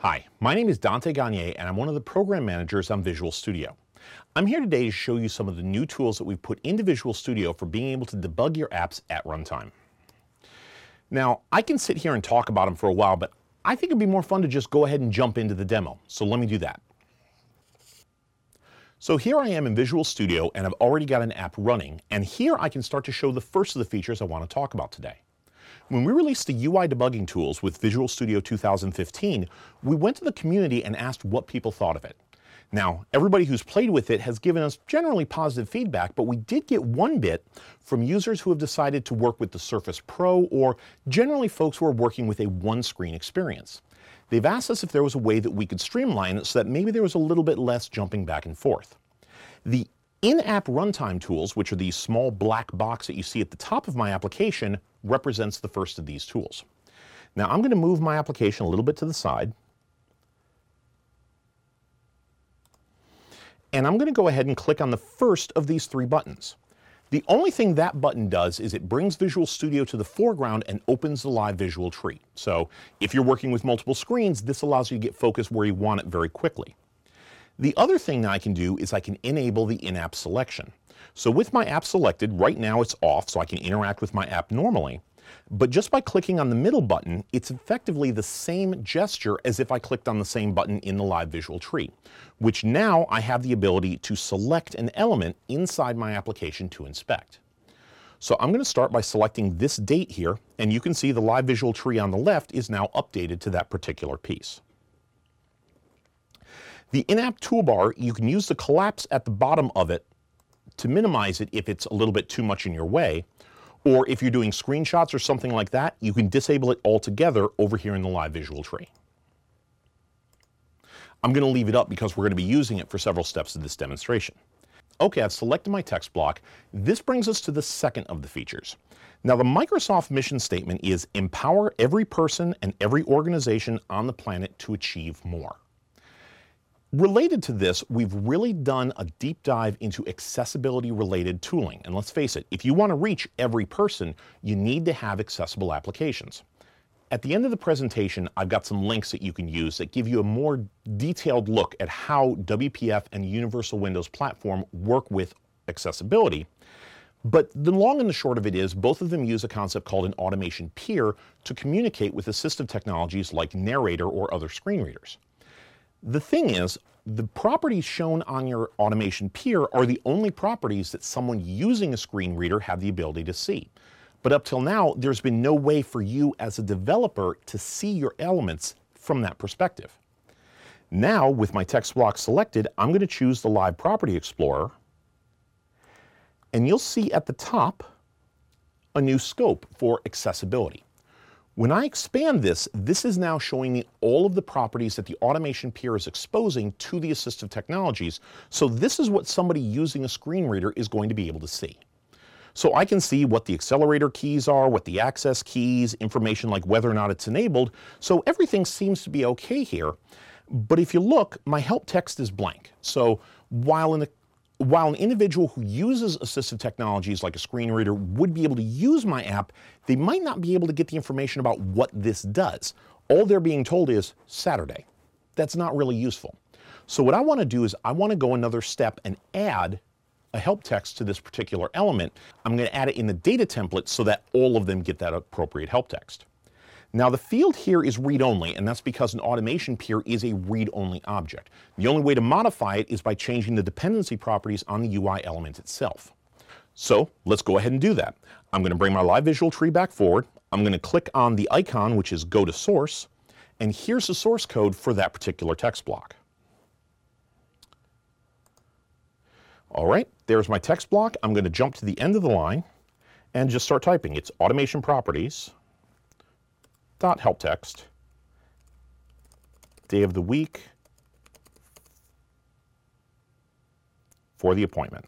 Hi, my name is Dante Gagne and I'm one of the program managers on Visual Studio. I'm here today to show you some of the new tools that we've put into Visual Studio for being able to debug your apps at runtime. Now, I can sit here and talk about them for a while, but I think it'd be more fun to just go ahead and jump into the demo. So let me do that. So here I am in Visual Studio and I've already got an app running, and here I can start to show the first of the features I want to talk about today. When we released the UI debugging tools with Visual Studio 2015, we went to the community and asked what people thought of it. Now, everybody who's played with it has given us generally positive feedback, but we did get one bit from users who have decided to work with the Surface Pro, or generally folks who are working with a one-screen experience. They've asked us if there was a way that we could streamline it so that maybe there was a little bit less jumping back and forth. The in-app runtime tools, which are these small black box that you see at the top of my application, represents the first of these tools. Now I'm going to move my application a little bit to the side, and I'm going to go ahead and click on the first of these three buttons. The only thing that button does is it brings Visual Studio to the foreground and opens the live visual tree. So if you're working with multiple screens, this allows you to get focused where you want it very quickly. The other thing that I can do is I can enable the in-app selection. So with my app selected, right now it's off, so I can interact with my app normally. But just by clicking on the middle button, it's effectively the same gesture as if I clicked on the same button in the live visual tree, which now I have the ability to select an element inside my application to inspect. So I'm going to start by selecting this date here, and you can see the live visual tree on the left is now updated to that particular piece. The in-app toolbar, you can use the collapse at the bottom of it to minimize it if it's a little bit too much in your way, or if you're doing screenshots or something like that, you can disable it altogether over here in the live visual tree. I'm going to leave it up because we're going to be using it for several steps of this demonstration. Okay, I've selected my text block. This brings us to the second of the features. Now, the Microsoft mission statement is empower every person and every organization on the planet to achieve more. Related to this, we've really done a deep dive into accessibility-related tooling. And let's face it, if you want to reach every person, you need to have accessible applications. At the end of the presentation, I've got some links that you can use that give you a more detailed look at how WPF and Universal Windows Platform work with accessibility. But the long and the short of it is, both of them use a concept called an automation peer to communicate with assistive technologies like Narrator or other screen readers. The thing is, the properties shown on your automation peer are the only properties that someone using a screen reader have the ability to see. But up till now, there's been no way for you as a developer to see your elements from that perspective. Now, with my text block selected, I'm going to choose the Live Property Explorer, and you'll see at the top a new scope for accessibility. When I expand this, this is now showing me all of the properties that the automation peer is exposing to the assistive technologies. So this is what somebody using a screen reader is going to be able to see. So I can see what the accelerator keys are, what the access keys, information like whether or not it's enabled. So everything seems to be okay here. But if you look, my help text is blank. So while an individual who uses assistive technologies like a screen reader would be able to use my app, they might not be able to get the information about what this does. All they're being told is Saturday. That's not really useful. So what I want to do is I want to go another step and add a help text to this particular element. I'm going to add it in the data template so that all of them get that appropriate help text. Now the field here is read-only, and that's because an automation peer is a read-only object. The only way to modify it is by changing the dependency properties on the UI element itself. So let's go ahead and do that. I'm going to bring my live visual tree back forward. I'm going to click on the icon, which is Go to Source, and here's the source code for that particular text block. All right, there's my text block. I'm going to jump to the end of the line and just start typing. It's automation properties. Help text, day of the week for the appointment.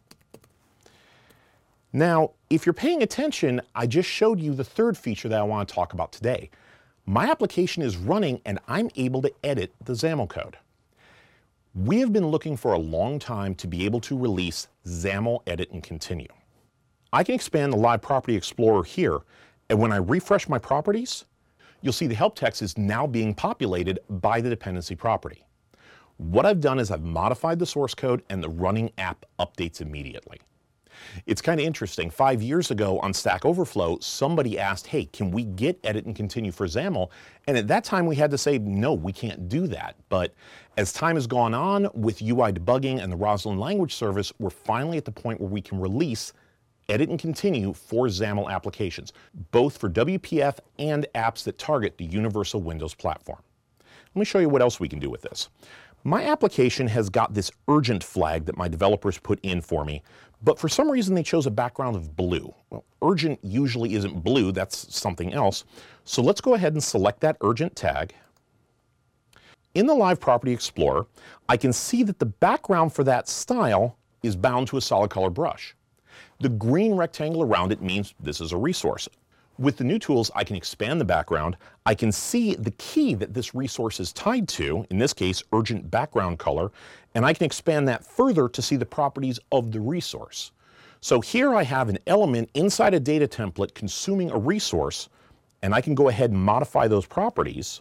Now, if you're paying attention, I just showed you the third feature that I want to talk about today. My application is running and I'm able to edit the XAML code. We have been looking for a long time to be able to release XAML Edit and Continue. I can expand the Live Property Explorer here, and when I refresh my properties, you'll see the help text is now being populated by the dependency property. What I've done is I've modified the source code and the running app updates immediately. It's kind of interesting. 5 years ago on Stack Overflow, somebody asked, hey, can we get edit and continue for XAML? And at that time we had to say, no, we can't do that. But as time has gone on with UI debugging and the Roslyn language service, we're finally at the point where we can release edit and continue for XAML applications, both for WPF and apps that target the universal Windows platform. Let me show you what else we can do with this. My application has got this urgent flag that my developers put in for me, but for some reason they chose a background of blue. Well, urgent usually isn't blue, that's something else. So let's go ahead and select that urgent tag. In the Live Property Explorer, I can see that the background for that style is bound to a solid color brush. The green rectangle around it means this is a resource. With the new tools, I can expand the background. I can see the key that this resource is tied to, in this case, urgent background color, and I can expand that further to see the properties of the resource. So here I have an element inside a data template consuming a resource, and I can go ahead and modify those properties,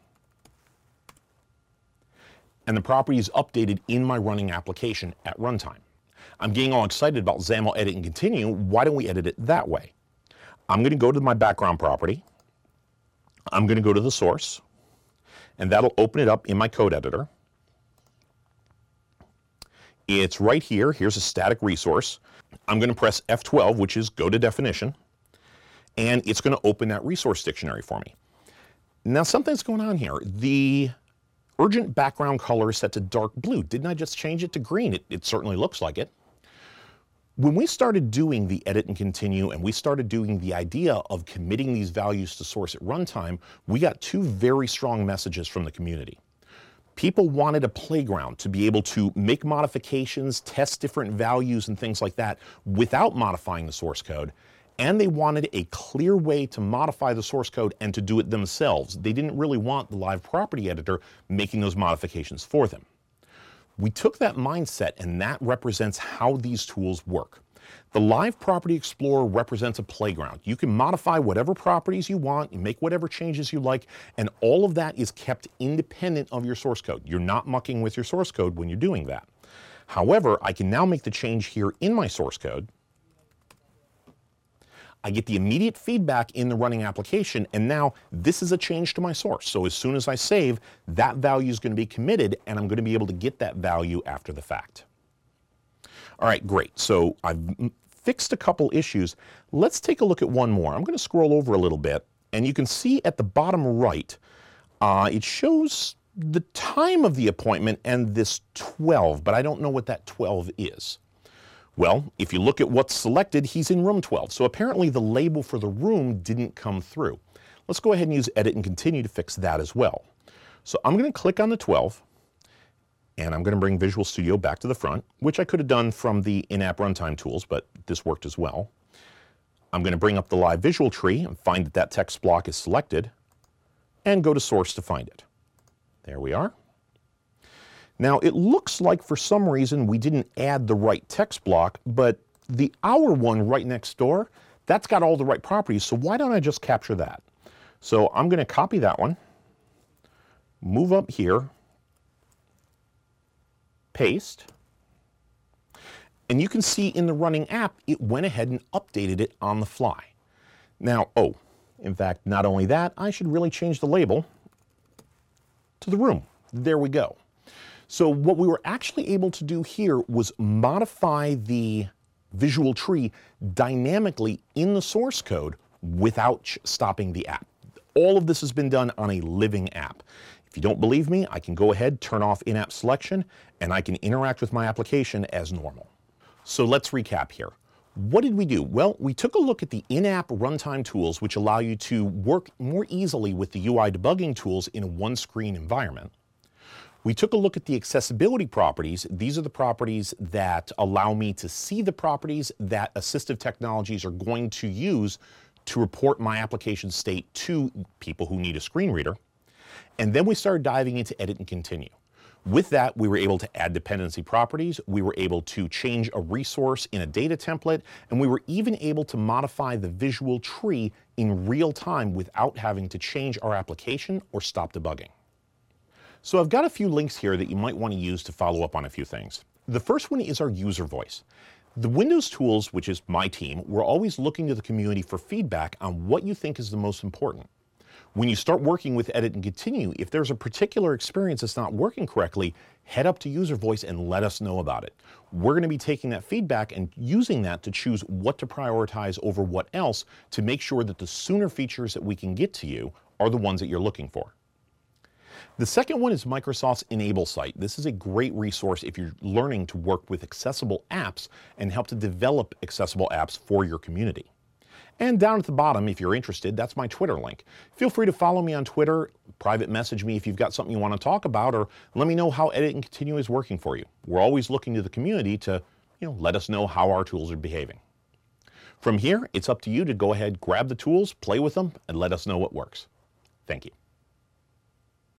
and the property is updated in my running application at runtime. I'm getting all excited about XAML edit and continue. Why don't we edit it that way? I'm going to go to my background property. I'm going to go to the source, and that'll open it up in my code editor. It's right here. Here's a static resource. I'm going to press F12, which is go to definition, and it's going to open that resource dictionary for me. Now something's going on here. The urgent background color is set to dark blue. Didn't I just change it to green? It certainly looks like it. When we started doing the edit and continue and we started doing the idea of committing these values to source at runtime, we got two very strong messages from the community. People wanted a playground to be able to make modifications, test different values and things like that without modifying the source code. And they wanted a clear way to modify the source code and to do it themselves. They didn't really want the Live Property Editor making those modifications for them. We took that mindset, and that represents how these tools work. The Live Property Explorer represents a playground. You can modify whatever properties you want, you make whatever changes you like, and all of that is kept independent of your source code. You're not mucking with your source code when you're doing that. However, I can now make the change here in my source code. I get the immediate feedback in the running application, and now this is a change to my source. So as soon as I save, that value is going to be committed, and I'm going to be able to get that value after the fact. All right, great. So I've fixed a couple issues. Let's take a look at one more. I'm going to scroll over a little bit, and you can see at the bottom right, it shows the time of the appointment and this 12, but I don't know what that 12 is. Well, if you look at what's selected, he's in room 12. So apparently the label for the room didn't come through. Let's go ahead and use edit and continue to fix that as well. So I'm going to click on the 12, and I'm going to bring Visual Studio back to the front, which I could have done from the in-app runtime tools, but this worked as well. I'm going to bring up the live visual tree and find that that text block is selected, and go to source to find it. There we are. Now it looks like for some reason we didn't add the right text block, but the hour one right next door, that's got all the right properties, so why don't I just capture that? So I'm going to copy that one, move up here, paste, and you can see in the running app it went ahead and updated it on the fly. Now, in fact, not only that, I should really change the label to the room. There we go. So what we were actually able to do here was modify the visual tree dynamically in the source code without stopping the app. All of this has been done on a living app. If you don't believe me, I can go ahead, turn off in-app selection, and I can interact with my application as normal. So let's recap here. What did we do? Well, we took a look at the in-app runtime tools, which allow you to work more easily with the UI debugging tools in a one-screen environment. We took a look at the accessibility properties. These are the properties that allow me to see the properties that assistive technologies are going to use to report my application state to people who need a screen reader. And then we started diving into edit and continue. With that, we were able to add dependency properties, we were able to change a resource in a data template, and we were even able to modify the visual tree in real time without having to change our application or stop debugging. So I've got a few links here that you might want to use to follow up on a few things. The first one is our user voice. The Windows tools, which is my team, we're always looking to the community for feedback on what you think is the most important. When you start working with Edit and Continue, if there's a particular experience that's not working correctly, head up to user voice and let us know about it. We're going to be taking that feedback and using that to choose what to prioritize over what else to make sure that the sooner features that we can get to you are the ones that you're looking for. The second one is Microsoft's Enable site. This is a great resource if you're learning to work with accessible apps and help to develop accessible apps for your community. And down at the bottom, if you're interested, that's my Twitter link. Feel free to follow me on Twitter, private message me if you've got something you want to talk about, or let me know how Edit and Continue is working for you. We're always looking to the community to, let us know how our tools are behaving. From here, it's up to you to go ahead, grab the tools, play with them, and let us know what works. Thank you.